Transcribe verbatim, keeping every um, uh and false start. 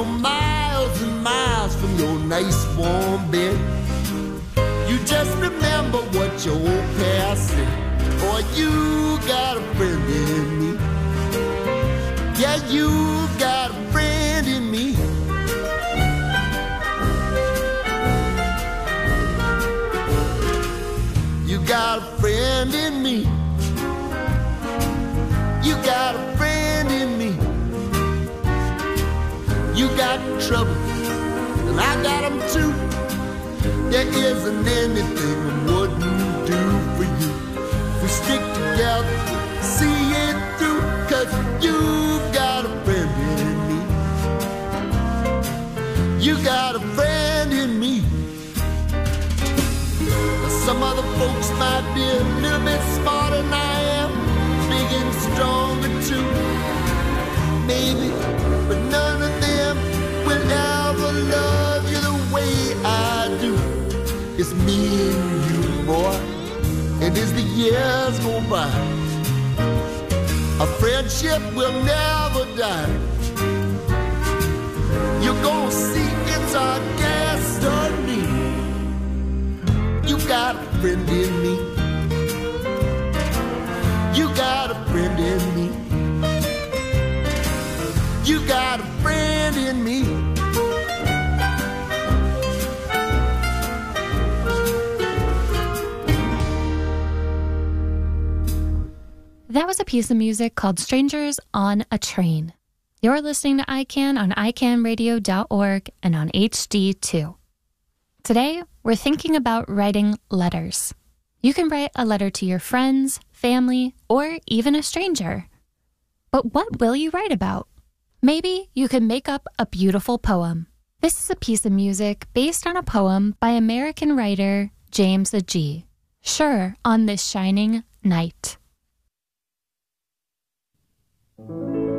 miles and miles from your nice warm bed. You just remember what your old past said. Boy, you got a friend in me. Yeah, you got a friend in me. You got a friend in me. You got a friend in me. You got trouble, and I got them too. There isn't anything I wouldn't do for you. We stick together, see it through, 'cause you got a friend in me. You got a friend in me. Some other folks might be a little bit smarter than I am, big and stronger too, maybe, but none of them will ever love you the way I do. It's me and you, boy, and as the years go by, our friendship will never die. You're gonna see it's our destiny. You got a friend in me. You got a friend in me. You got a friend in me. That was a piece of music called Strangers on a Train. You're listening to I CAN on i can radio dot org and on H D two. Today, we're thinking about writing letters. You can write a letter to your friends, family, or even a stranger. But what will you write about? Maybe you can make up a beautiful poem. This is a piece of music based on a poem by American writer James Agee. Sure, on this shining night.